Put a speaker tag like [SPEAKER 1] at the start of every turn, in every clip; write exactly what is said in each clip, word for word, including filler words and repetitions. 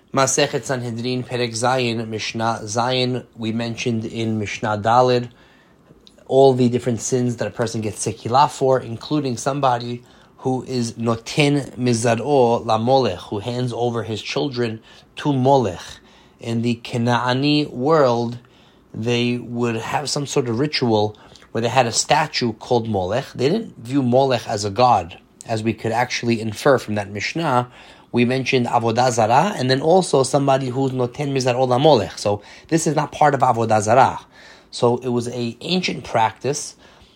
[SPEAKER 1] Masechet Sanhedrin, Perek Zayin, Mishnah Zayin. We mentioned in Mishnah Daled all the different sins that a person gets sekilah for, including somebody who is noten mizar'o la molech, who hands over his children to molech. In the Kenaani world, they would have some sort of ritual where they had a statue called molech. They didn't view molech as a god, as we could actually infer from that Mishnah. We mentioned avodah zarah, and then also somebody who's noten mizar'o la molech. So this is not part of avodah zarah. So it was a ancient practice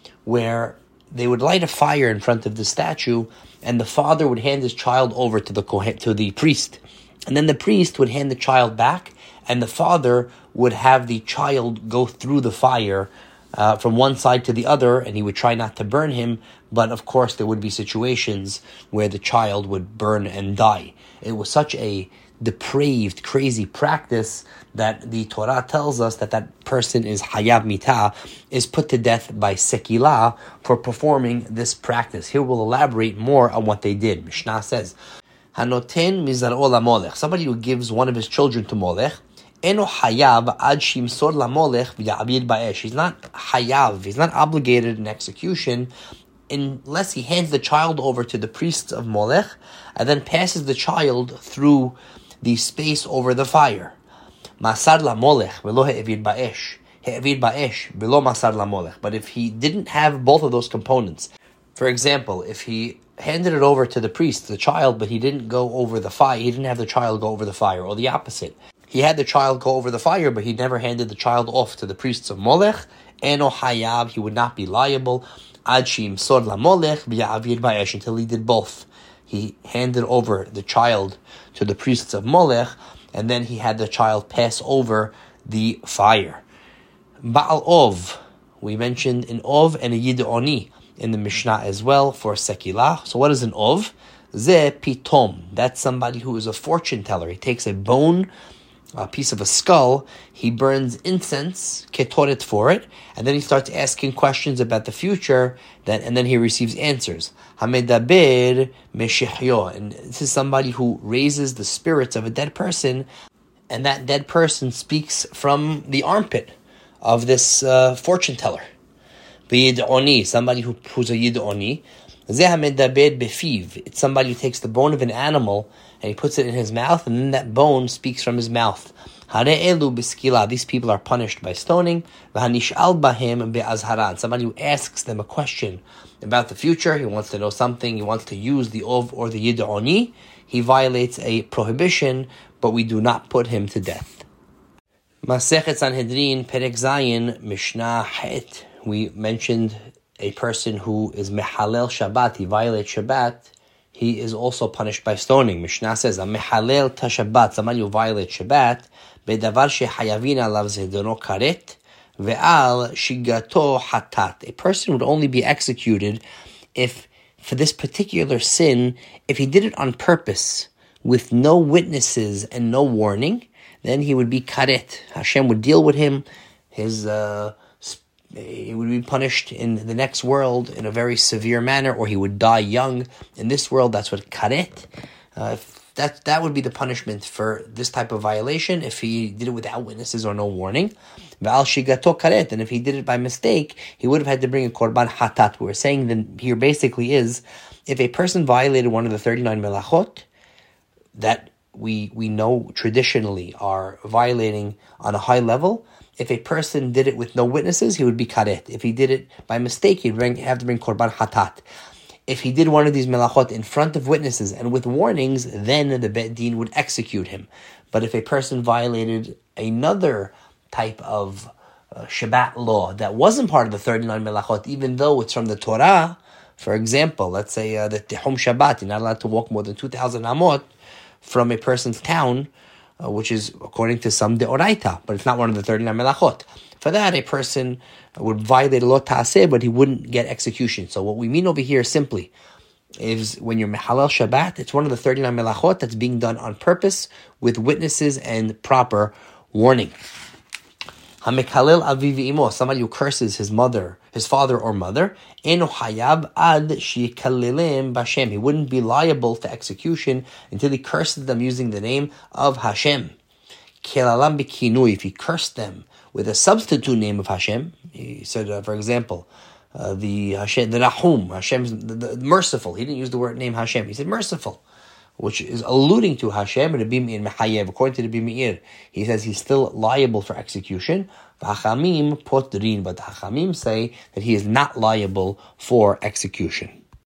[SPEAKER 1] where they would light a fire in front of the statue, and the father would hand his child over to the kohen, to the priest, and then the priest would hand the child back, and the father would have the child go through the fire uh, from one side to the other, and he would try not to burn him. But of course, there would be situations where the child would burn and die. It was such a depraved, crazy practice that the Torah tells us that that person is hayav mitah, is put to death by sekilah for performing this practice. Here we'll elaborate more on what they did. Mishnah says, Hanoten mizar'o la molech, somebody who gives one of his children to molech, eno hayav ad shimsor la molech v'ya'abid ba'esh. He's not hayav, he's not obligated in execution unless he hands the child over to the priests of molech and then passes the child through the space over the fire. Masar la molech v'lo he'evid ba'esh. He'evid ba'esh v'lo masar la molech. But if he didn't have both of those components, for example, if he handed it over to the priest, the child, but he didn't go over the fire, he didn't have the child go over the fire, or the opposite. He had the child go over the fire, but he never handed the child off to the priests of molech, eno hayav, he would not be liable, ad shimsor la molech v'ya'avid ba'esh, until he did both. He handed over the child to the priests of molech, and then he had the child pass over the fire. Ba'al ov, we mentioned an ov and a yid'oni in the Mishnah as well for sekilah. So what is an ov? Ze pitom. That's somebody who is a fortune teller. He takes a bone, a piece of a skull, he burns incense, ketoret, for it, and then he starts asking questions about the future, that, and then he receives answers. Hamedaber meshihyo, and this is somebody who raises the spirits of a dead person, and that dead person speaks from the armpit of this uh, fortune teller. B'yid'oni, somebody who, who's a yid'oni. Ze hamedaber befiv, it's somebody who takes the bone of an animal and he puts it in his mouth, and then that bone speaks from his mouth. Hare'elu b'skila, these people are punished by stoning. V'hanish'al bahem be'azharan, somebody who asks them a question about the future, he wants to know something, he wants to use the ov or the yid'oni, he violates a prohibition, but we do not put him to death. Masechet Sanhedrin, Perek Zayin, Mishnah Het. We mentioned a person who is mehalel Shabbat, he violates Shabbat, he is also punished by stoning. Mishnah says, a mehalel ta Shabbat, somebody who violates Shabbat, bedavar shehayavin alav zedono karet, ve'al shigato hatat. A person would only be executed if, for this particular sin, if he did it on purpose, with no witnesses and no warning, then he would be karet. Hashem would deal with him, his, uh, he would be punished in the next world in a very severe manner, or he would die young. In this world, that's what karet. Uh, that that would be the punishment for this type of violation if he did it without witnesses or no warning. V'al shigato karet, and if he did it by mistake, he would have had to bring a korban hatat. What we're saying then here basically is, if a person violated one of the thirty-nine melachot that we we know traditionally are violating on a high level, if a person did it with no witnesses, he would be karet. If he did it by mistake, he'd bring, have to bring korban hatat. If he did one of these melachot in front of witnesses and with warnings, then the Bet Din would execute him. But if a person violated another type of uh, Shabbat law that wasn't part of the thirty-nine melachot, even though it's from the Torah, for example, let's say uh, the Tehom Shabbat, you're not allowed to walk more than two thousand amot from a person's town, Uh, which is according to some deoraita, but it's not one of the thirty-nine melachot. For that, a person would violate a lo ta'aseh, but he wouldn't get execution. So what we mean over here simply is when you're mehalel Shabbat, it's one of the thirty-nine melachot that's being done on purpose with witnesses and proper warning. Hamekalel aviv imo, somebody who curses his mother, his father or mother, eno hayab ad sheyikalelim b'Hashem. He wouldn't be liable to execution until he curses them using the name of Hashem. Kelalam b'kinui, if he cursed them with a substitute name of Hashem, he said, uh, for example, uh, the Hashem, the Nahum, Hashem's the, the merciful. He didn't use the word name Hashem. He said merciful, which is alluding to Hashem. And Rabbi Meir Mechayev, according to Rabbi Meir, he says he's still liable for execution. V'hachamim potrin, but the Hachamim say that he is not liable for execution.